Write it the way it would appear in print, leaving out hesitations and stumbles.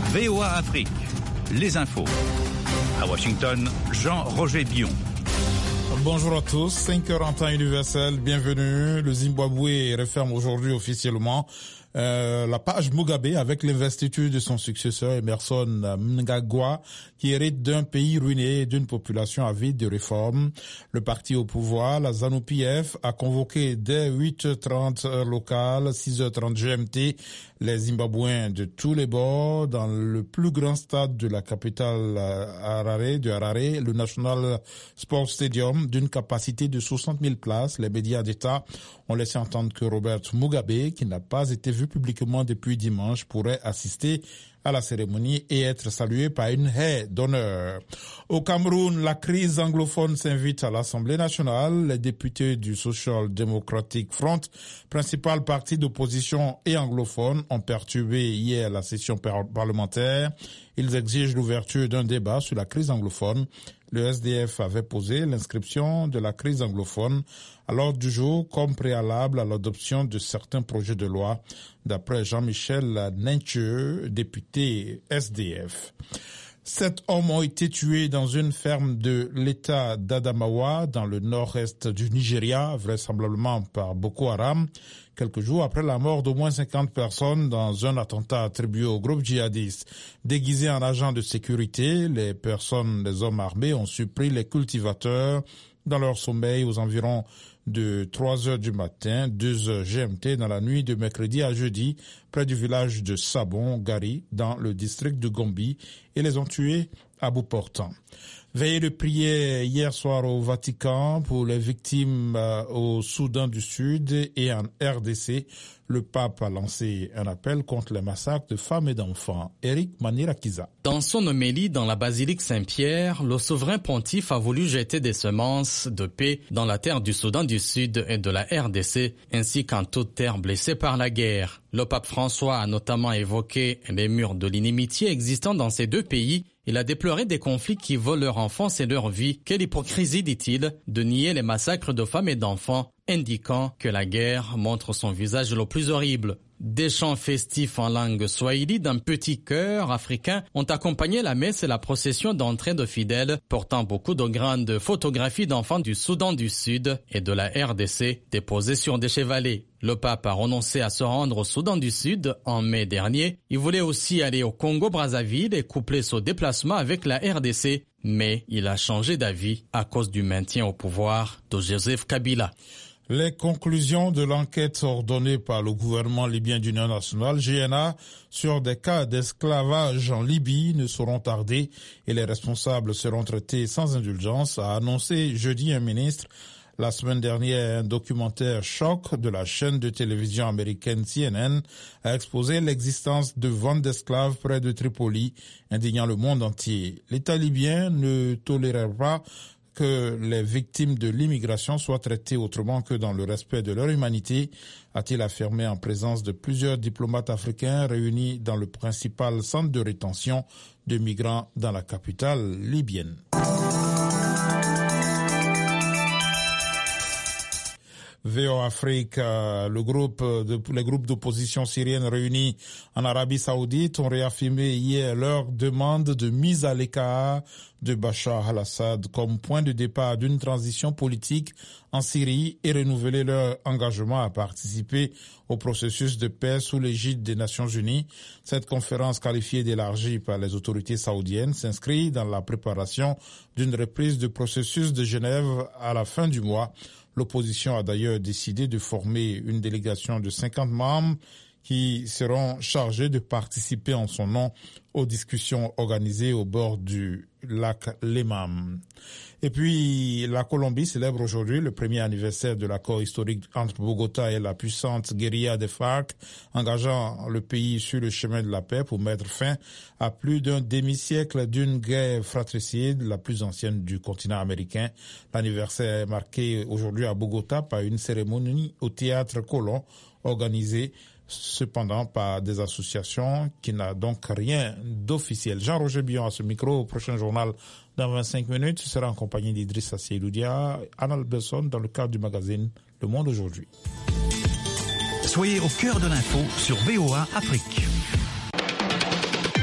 VOA Afrique, les infos. À Washington, Jean-Roger Bion. Bonjour à tous, 5h en temps universel, bienvenue. Le Zimbabwe referme aujourd'hui officiellement la page Mugabe avec l'investiture de son successeur Emmerson Mnangagwa qui hérite d'un pays ruiné et d'une population avide de réformes. Le parti au pouvoir, la ZANU-PF, a convoqué dès 8h30 heure locale, 6h30 GMT, les Zimbabwéens de tous les bords dans le plus grand stade de la capitale Harare, le National Sports Stadium, d'une capacité de 60 000 places. Les médias d'État ont laissé entendre que Robert Mugabe, qui n'a pas été vu publiquement depuis dimanche, pourrait assister à la cérémonie et être salué par une haie d'honneur. Au Cameroun, la crise anglophone s'invite à l'Assemblée nationale. Les députés du Social Democratic Front, principal parti d'opposition et anglophone, ont perturbé hier la session parlementaire. Ils exigent l'ouverture d'un débat sur la crise anglophone. Le SDF avait posé l'inscription de la crise anglophone à l'ordre du jour comme préalable à l'adoption de certains projets de loi, d'après Jean-Michel Nencheux, député SDF. 7 hommes ont été tués dans une ferme de l'État d'Adamawa, dans le nord-est du Nigeria, vraisemblablement par Boko Haram, quelques jours après la mort d'au moins 50 personnes dans un attentat attribué au groupe djihadiste. Déguisés en agents de sécurité, les hommes armés ont surpris les cultivateurs dans leur sommeil aux environs de 3 heures du matin, 2 heures GMT dans la nuit de mercredi à jeudi, près du village de Sabon, Gari, dans le district de Gombi, et les ont tués à bout portant. Veillée de prière hier soir au Vatican pour les victimes au Soudan du Sud et en RDC. Le pape a lancé un appel contre les massacres de femmes et d'enfants. Eric Manirakiza. Dans son homélie dans la basilique Saint-Pierre, le souverain pontife a voulu jeter des semences de paix dans la terre du Soudan du Sud et de la RDC, ainsi qu'en toute terre blessée par la guerre. Le pape François a notamment évoqué les murs de l'inimitié existant dans ces deux pays. Il a déploré des conflits qui volent leur enfance et leur vie. Quelle hypocrisie, dit-il, de nier les massacres de femmes et d'enfants, indiquant que la guerre montre son visage le plus horrible. Des chants festifs en langue swahili d'un petit chœur africain ont accompagné la messe et la procession d'entrée de fidèles, portant beaucoup de grandes photographies d'enfants du Soudan du Sud et de la RDC déposées sur des chevalets. Le pape a renoncé à se rendre au Soudan du Sud en mai dernier. Il voulait aussi aller au Congo-Brazzaville et coupler ce déplacement avec la RDC, mais il a changé d'avis à cause du maintien au pouvoir de Joseph Kabila. Les conclusions de l'enquête ordonnée par le gouvernement libyen d'Union nationale, GNA, sur des cas d'esclavage en Libye ne seront tardées et les responsables seront traités sans indulgence, a annoncé jeudi un ministre. La semaine dernière, un documentaire choc de la chaîne de télévision américaine CNN a exposé l'existence de ventes d'esclaves près de Tripoli, indignant le monde entier. L'État libyen ne tolérera pas que les victimes de l'immigration soient traitées autrement que dans le respect de leur humanité, a-t-il affirmé en présence de plusieurs diplomates africains réunis dans le principal centre de rétention de migrants dans la capitale libyenne. VOA Afrique, les groupes d'opposition syrienne réunis en Arabie Saoudite ont réaffirmé hier leur demande de mise à l'écart de Bachar al-Assad comme point de départ d'une transition politique en Syrie et renouveler leur engagement à participer au processus de paix sous l'égide des Nations Unies. Cette conférence qualifiée d'élargie par les autorités saoudiennes s'inscrit dans la préparation d'une reprise du processus de Genève à la fin du mois. L'opposition a d'ailleurs décidé de former une délégation de 50 membres qui seront chargés de participer en son nom aux discussions organisées au bord du lac Lemam. Et puis, la Colombie célèbre aujourd'hui le premier anniversaire de l'accord historique entre Bogota et la puissante guérilla des FARC, engageant le pays sur le chemin de la paix pour mettre fin à plus d'un demi-siècle d'une guerre fratricide, la plus ancienne du continent américain. L'anniversaire est marqué aujourd'hui à Bogota par une cérémonie au théâtre Colón organisée cependant par des associations qui n'a donc rien d'officiel. Jean-Roger Bion à ce micro. Au prochain journal dans 25 minutes, ce sera en compagnie d'Idrissa Seydoudia, Anna Belson dans le cadre du magazine Le Monde aujourd'hui. Soyez au cœur de l'info sur VOA Afrique.